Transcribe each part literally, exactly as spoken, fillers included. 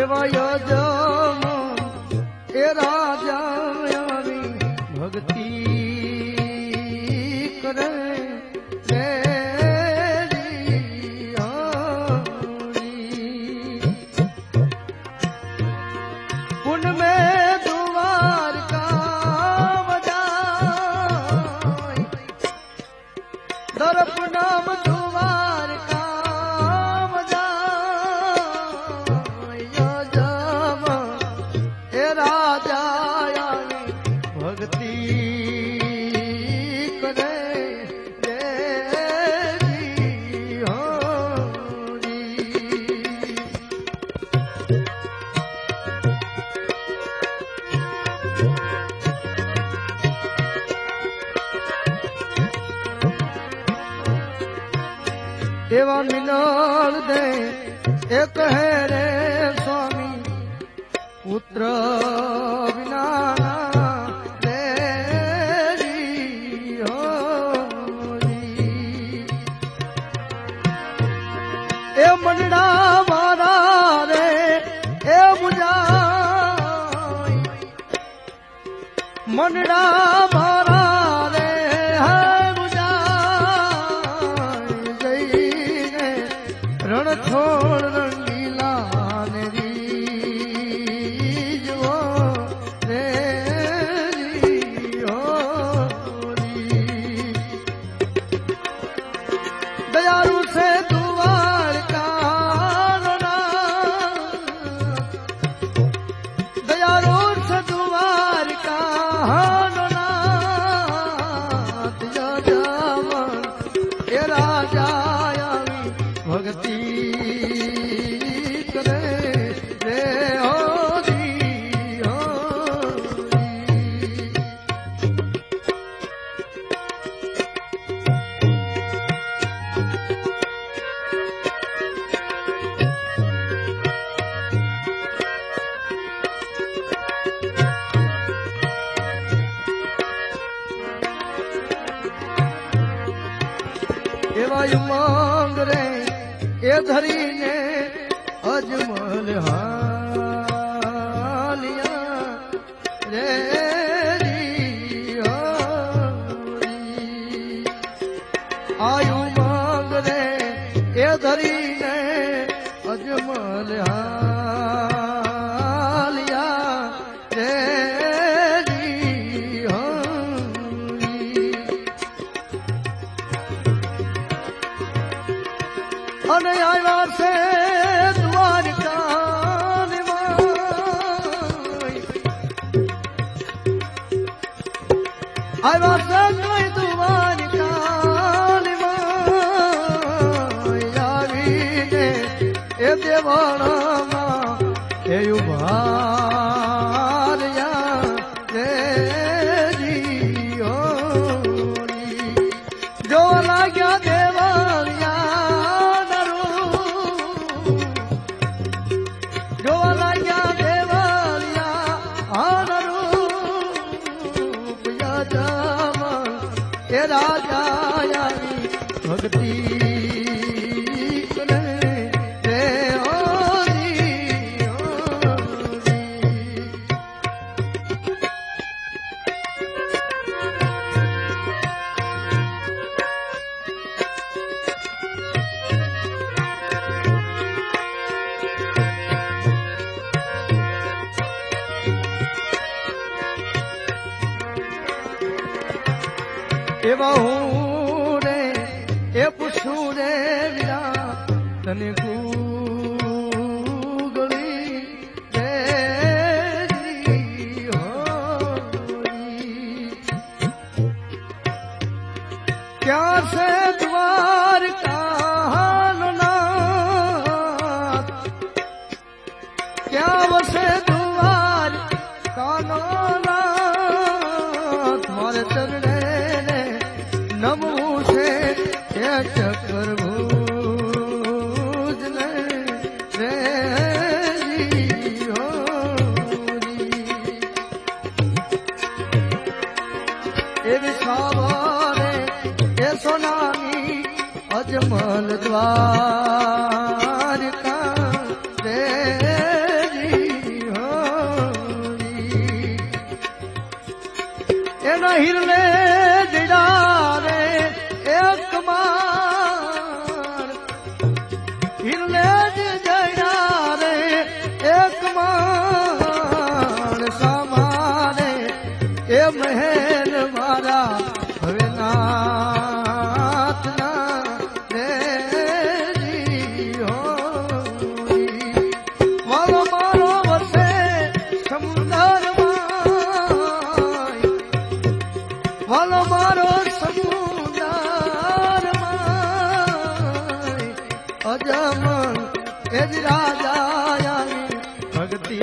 एवा यजम ए राजा आवी भक्ति करे एवा मिलाल दे एक है रे स्वामी पुत्र बिना रे हो ए मनड़ा मारा रे ए मुझा मनड़ा मारा रे है मुझा रण छोड़ रंगीला री जो रे हो दयालु से दुआर का दयालु से दुआर का राजा भक्ति करे रे हो जी हो एवा उमंग रे ए धरी ने अजमल हालिया रे आयु मांग रे ए धरी ने अजमल हालिया रे अने आया से द्वारका आया से कोई द्वारका आवी ने ए देवाना ए उभारिया रे जी हो जो लाग्या देवालिया राजा भक्ति करे रे हो एवा हूँ रे ए पुछू रे वीरा तने गूगली रे हो क्या से द्वार का नाथ क्या वसे द्वार का नाथ तुम्हारे चरण नमो से चक्र भूज रे हो ए विसावारे ए सोनानी अजमल द्वार का रे हिरले दिडारे एक मान हिरले दिडारे एक मान सामाने ए महल मारा હવે નાથના રેરી હોઈ વાલો મારો વસે સમુદ્રમાં વાલો મારો સમુદ્રમાં અજમન એ જ રાજા ભક્તિ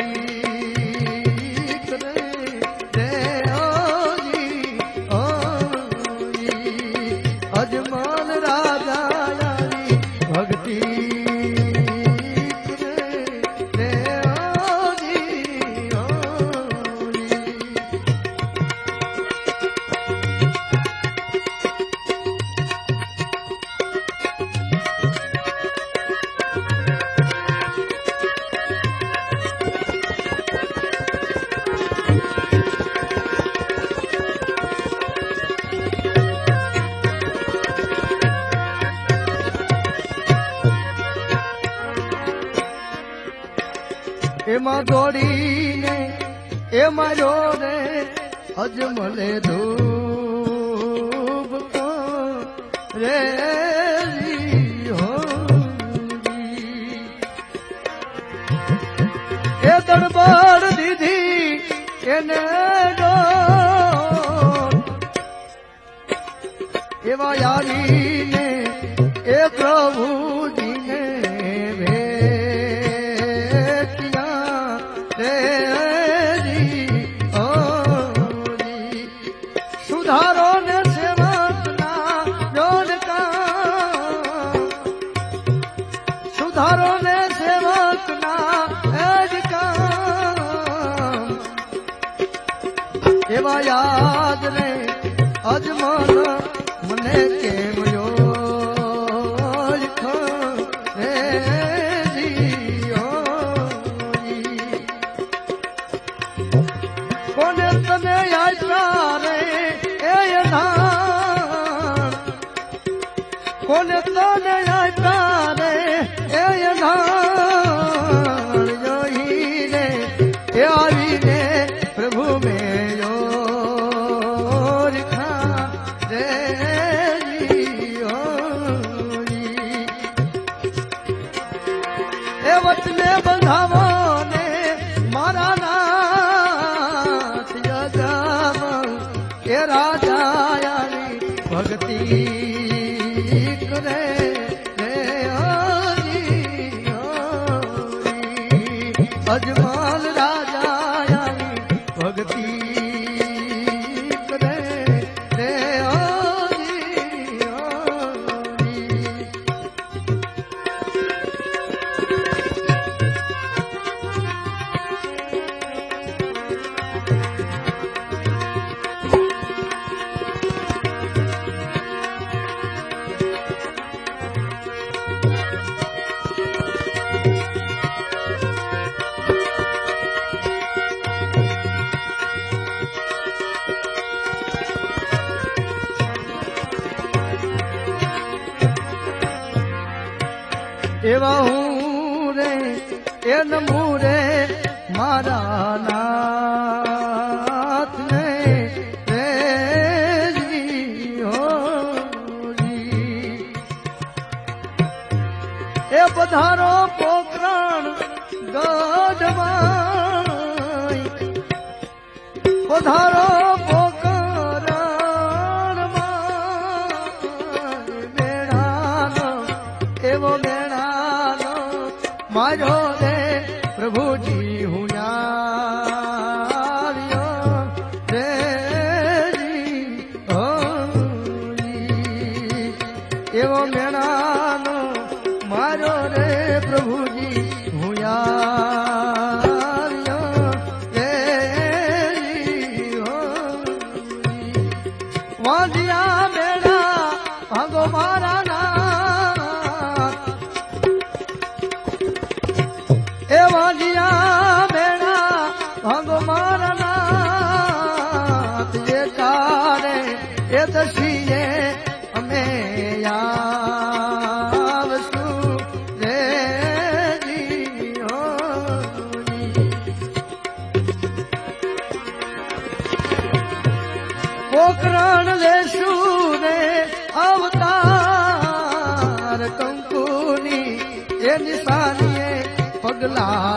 અજમન રાજા ભક્તિ એમાં દોડીને એમાં જોડે અજમલે ધૂપ રે એ દરબાર દીધી એને એવા આવીને એ પ્રભુજીને સુધારો ને સેવકના જોડકા સુધારો ને સેવકના એજ કામ એવા યાદ રે અજમલ મને કેમ કોને તમે આપ્યા રે એ ધાન કોને તને આપ્યા રે એ ધાન જોઈને એ આવીને પ્રભુ મેં ઓળખા રે એ વચને બંધાવો ને મારા એ રાજાની ભક્તિ કરે રે અજમલ રાજાની ભક્તિ કરે રે એવા હું રે એ નમું રે મારા નાથ ને એ પધારો પોકરણ ગઢમાં પધારો પોકરણ મેળાનો એવો મેળાનો મારો રે પ્રભુજી હું યાર્યો રે એવો મેળાનો મારો રે પ્રભુજી હું યાર્યો રે વાંધિયા મેળા ભાગો મારા ના પ્રાણ લેશું ને અવતાર કંકુની એ નિશાનીએ પગલા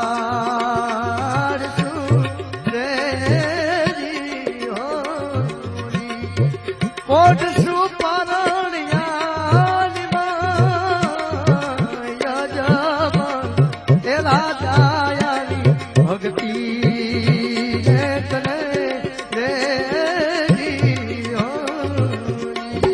પાડશું રેજી હોરી પોઢશું પરણિયાની માયા જમણ એ રાજાયાની ભક્તિ ને તને રેજી હોરી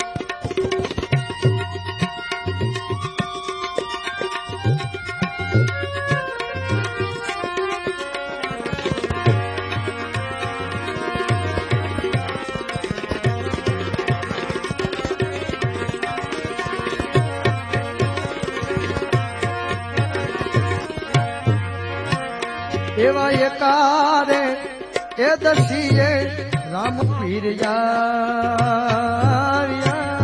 એવા એકારે એ દશીએ રામ પીર જાવ્યા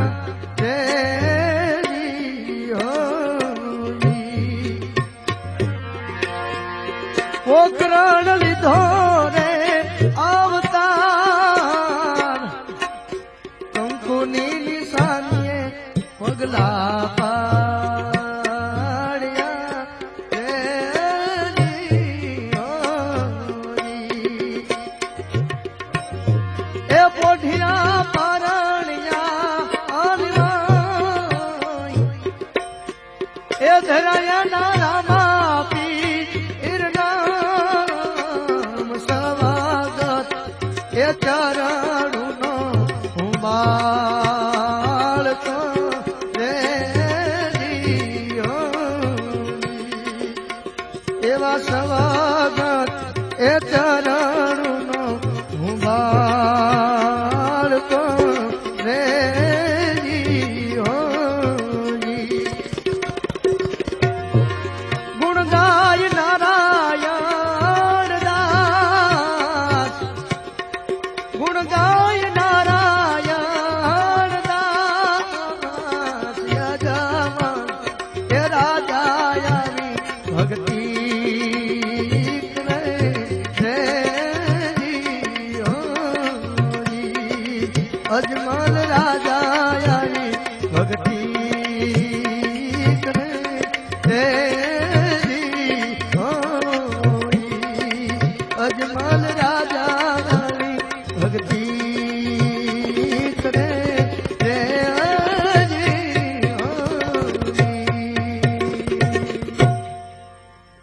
તેરી હોરી પોકરણ લીધો રે અવતાર કંકુની નિશાનીએ પગલા પાડ્યા એ પોઢિયા પરણિયા એ ધરાયા નારામાં પીર નામ સ્વાગત એ ચરણનો હું બાળકો રેજી હોરી એવા સ્વાગત એ ચરણનો હું બાળકો રેજી હોરી ગુણ ગાય નારાયણ દાસ ગુણ ગાય નારાયણ દાસ યજમાન એ રાજાયાની ભક્તિ અજમલ રાજાયાની ભક્તિ